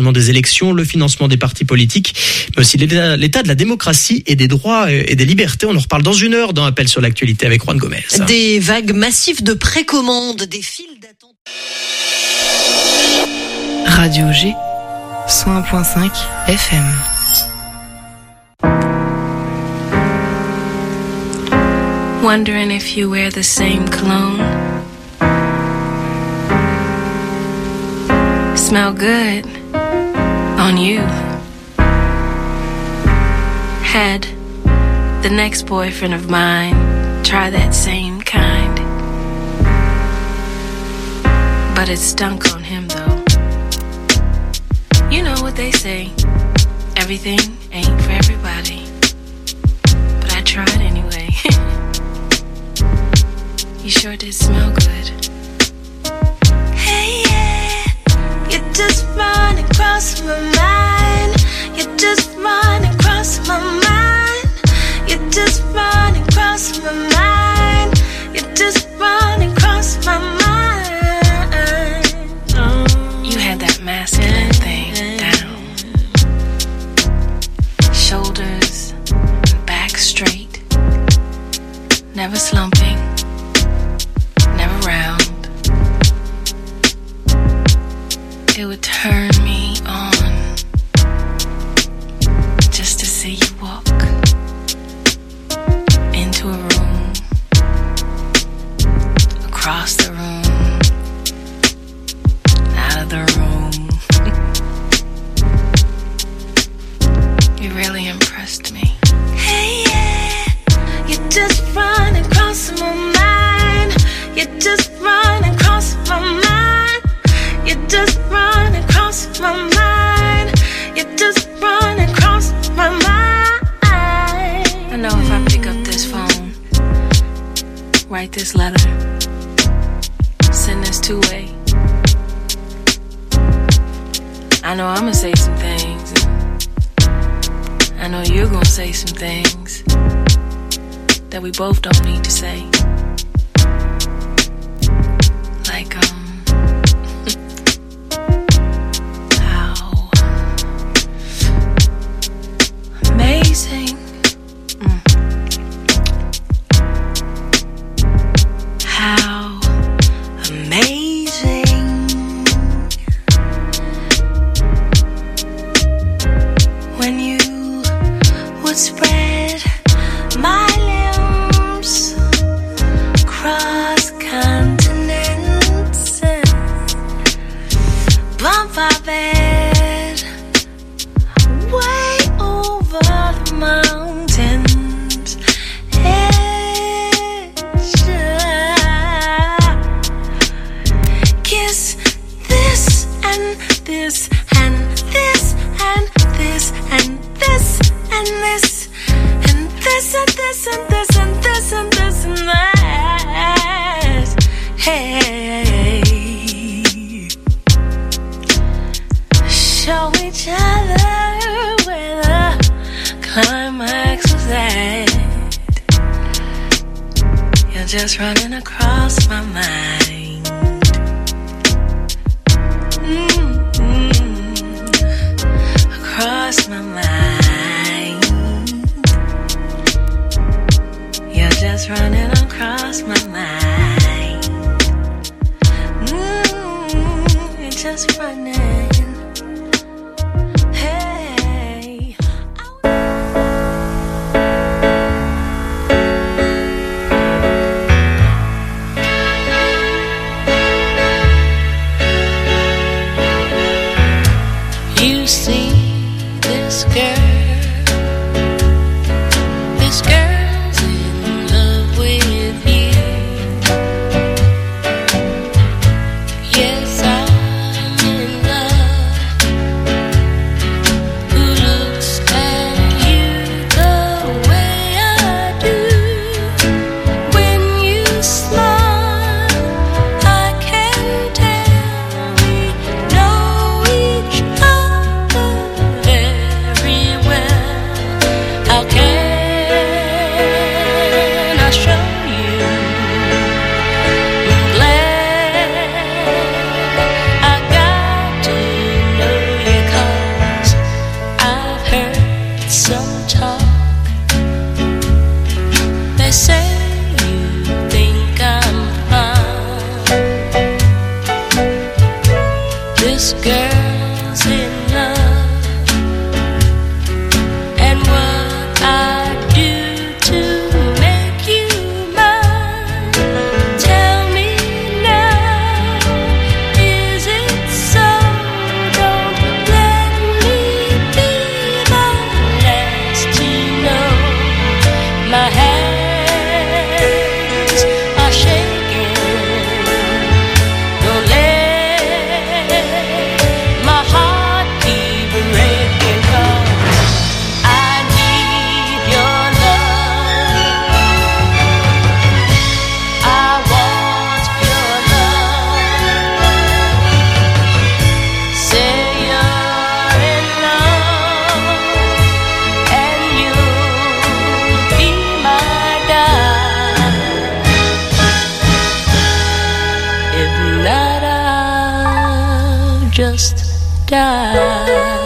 tournement des élections, le financement des partis politiques, mais aussi l'état de la démocratie et des droits et des libertés. On en reparle dans une heure dans Appel sur l'actualité avec Juan Gomez. Des vagues massives de précommande, des files d'attente. Radio G, 101.5 FM. Wondering if you wear the same cologne. Smell good on you. Had the next boyfriend of mine try that same kind, but it stunk on him though. You know what they say, everything ain't for everybody, but I tried anyway. You sure did smell good. Hey, yeah, you just run across my mind. You just run across my mind. You just run across my mind. You just run across my mind. You had that masculine thing down. Shoulders and back straight. Never slumping. Never round. It would turn me on just to see you walk into a room, across the room, out of the room. You really impressed me. Hey, yeah, you just run across my mind. You just run across my mind. You just run across my mind. You just run across my mind. I know if I pick up this phone, write this letter, send this two-way, I know I'ma say some things. I know you're gonna say some things that we both don't need to say. Like, how amazing. How amazing. When you would spread my limbs across continents and bump our bed way over the mountains. Kiss this and this and this and this and this and this and this and this and this and this and this and that. Hey, show each other where the climax was at. You're just running across my mind. Across my mind. You're just running across my mind. You're just running. Hey. You see this girl's in love with you. Yes, I'm in love. Who looks at you the way I do? When you smile, I can tell we know each other very well. died.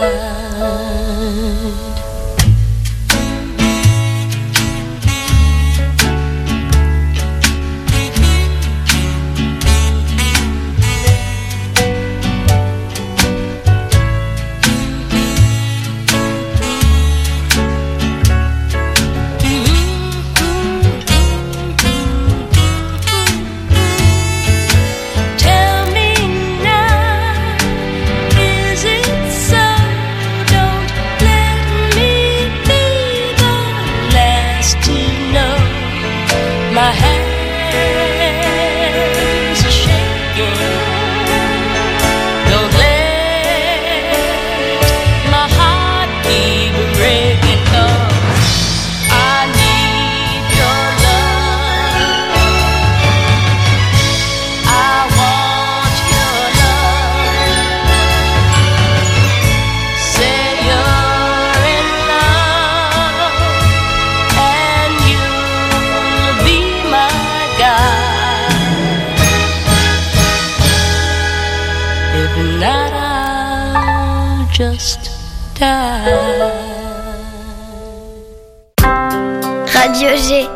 Radio G,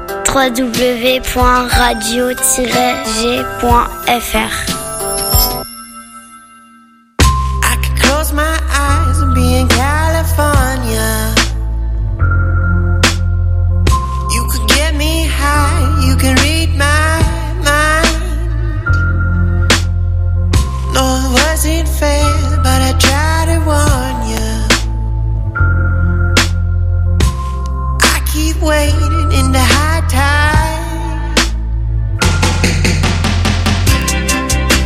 www.radio-g.fr. I could close my eyes and be in California. You could get me high, you can read my mind. No, it wasn't fair, but I tried to warn you. Waiting in the high tide.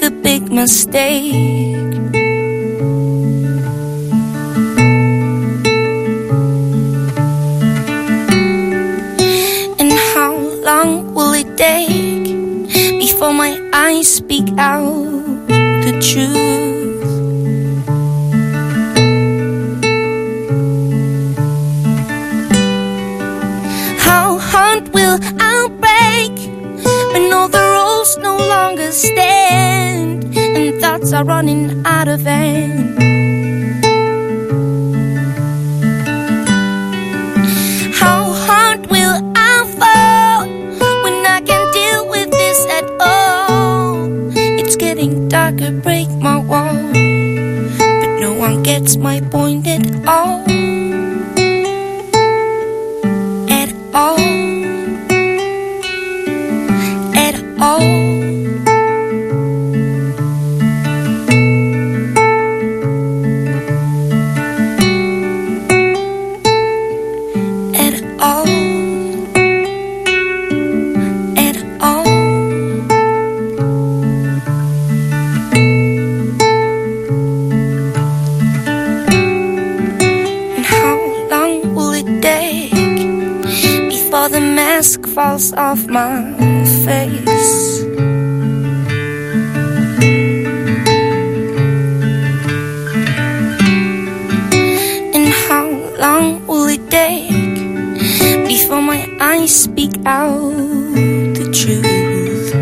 a big mistake. And how long will it take before my eyes speak out the truth? How hard will I break when all the rules no longer stand and thoughts are running out of hand? How hard will I fall when I can't deal with this at all? It's getting darker, break my wall, but no one gets my point at all. At all. At all. Falls off my face. And how long will it take before my eyes speak out the truth?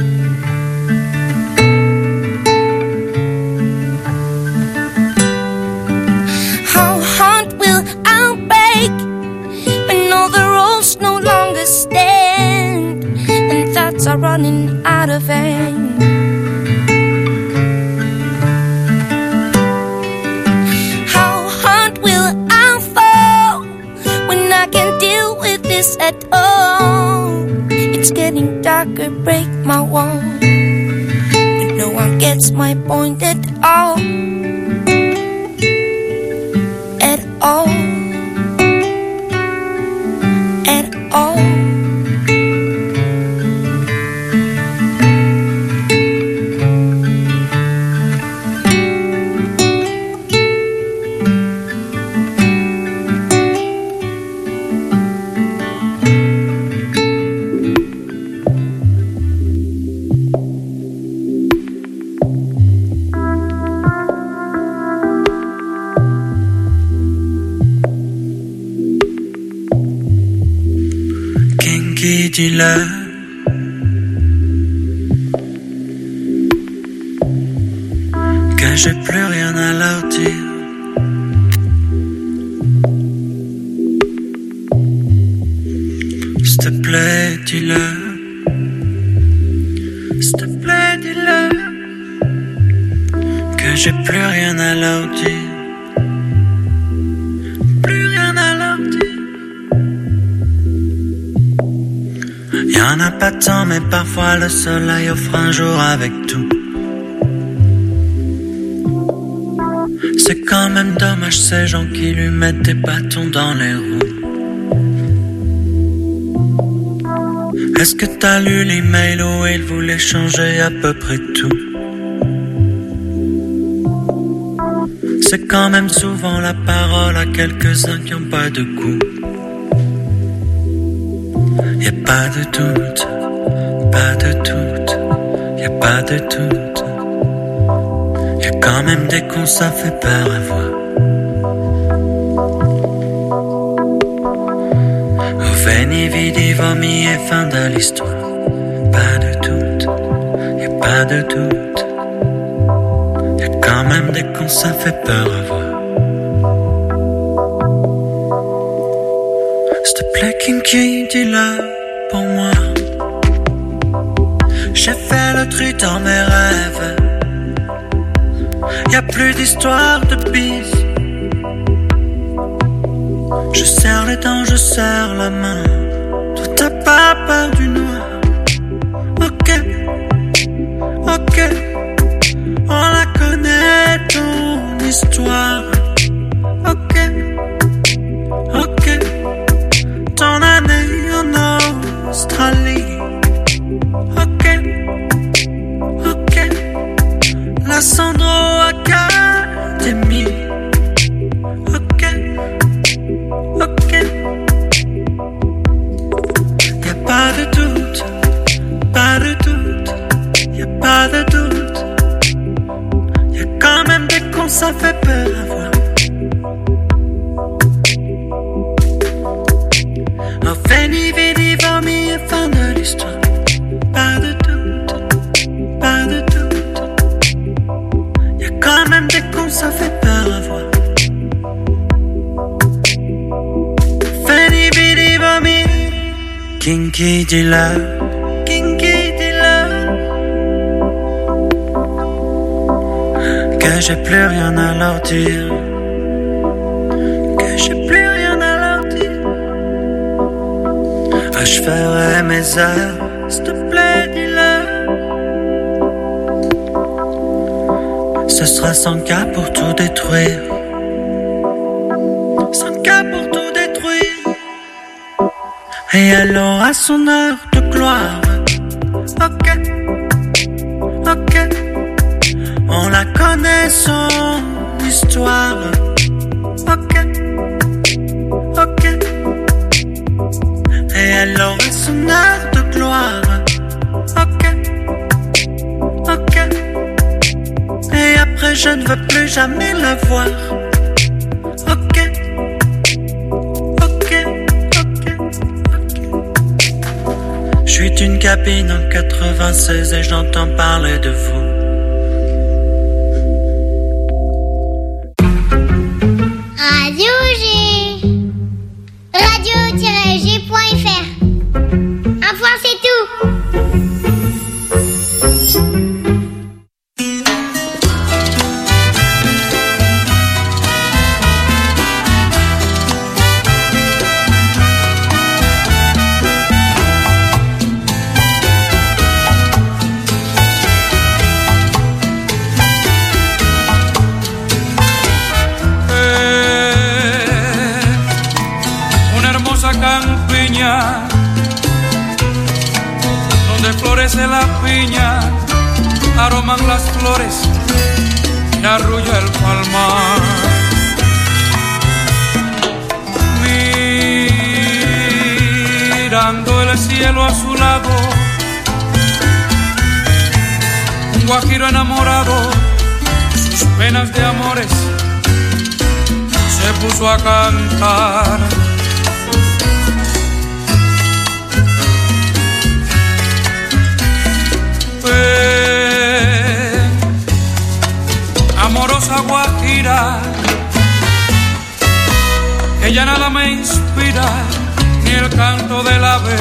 How hard will I break when all the roles no longer stand and thoughts are running out of hand? How hard will I fall when I can't deal with this at all? It's getting darker, break my wall, but no one gets my point at all. At all. At all. Dis-le, que j'ai plus rien à leur dire. S'il te plaît, dis-le. S'il te plaît, dis-le, que j'ai plus rien à leur dire. Plus rien à leur dire. Y'en a pas tant, mais parfois le soleil offre un jour avec tout. C'est quand même dommage ces gens qui lui mettent des bâtons dans les roues. Est-ce que t'as lu l'email où il voulait changer à peu près tout? C'est quand même souvent la parole à quelques-uns qui ont pas de goût. Y'a pas de doute, pas de doute, y'a pas de doute. Y'a quand même des cons, ça fait peur à voir. Au veni vidi vomi et fin de l'histoire. Pas de doute, y'a pas de doute. Y'a quand même des cons, ça fait peur à voir. S'il te plaît, Kinky, dis-le pour moi. J'ai fait le tri dans mes rêves. Y'a plus d'histoire de bise. Je serre les dents, je serre la main. Toi t'as pas peur du noir. Ok, ok, on la connaît ton histoire. Ok, ok, ton année en Australie. Ok, ok, la Sandro Academy. Ok, ok. Y'a pas de doute, pas de doute, y'a pas de doute. Y'a quand même des cons, ça fait peur à voir. Veni, vidi, vomi et fin de l'histoire. Pas de doute, pas de doute. Y'a quand même des cons, ça fait peur à voir. Veni, vidi, vomi. Kinky dealer, kinky dealer. Que j'ai plus rien à leur dire. Que j'ai plus rien à leur dire. Je ferai mes heures, s'il te plaît, dis-le. Ce sera 100 cas pour tout détruire. 100 cas pour tout détruire. Et elle aura son heure de gloire. Ok, ok. On la connaît son histoire. Ok, ok. Et elle aura son heure de gloire. Ok, ok. Et après je ne veux plus jamais la voir. Ok, ok, ok, ok. Je suis d'une cabine en 96 et j'entends parler de vous. Radio G. Radio-G.fr. Un point, c'est tout. Donde florece la piña, aroman las flores y arrulla el palmar. Mirando el cielo azulado, un guajiro enamorado, sus penas de amores se puso a cantar. Amorosa guajira, que ya nada me inspira, ni el canto del ave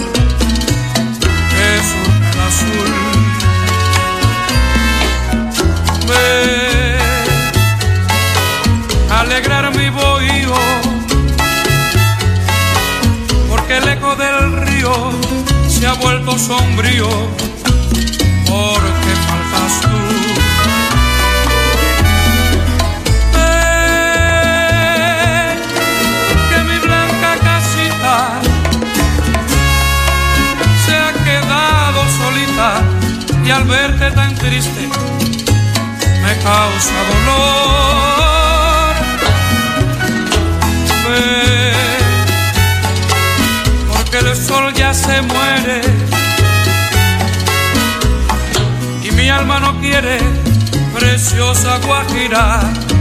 que surca el azul. Alegrar mi bohío, porque el eco del río se ha vuelto sombrío, porque faltas tú. Que mi blanca casita se ha quedado solita y al verte tan triste me causa dolor. Porque el sol ya se muere y mi alma no quiere, preciosa guajira,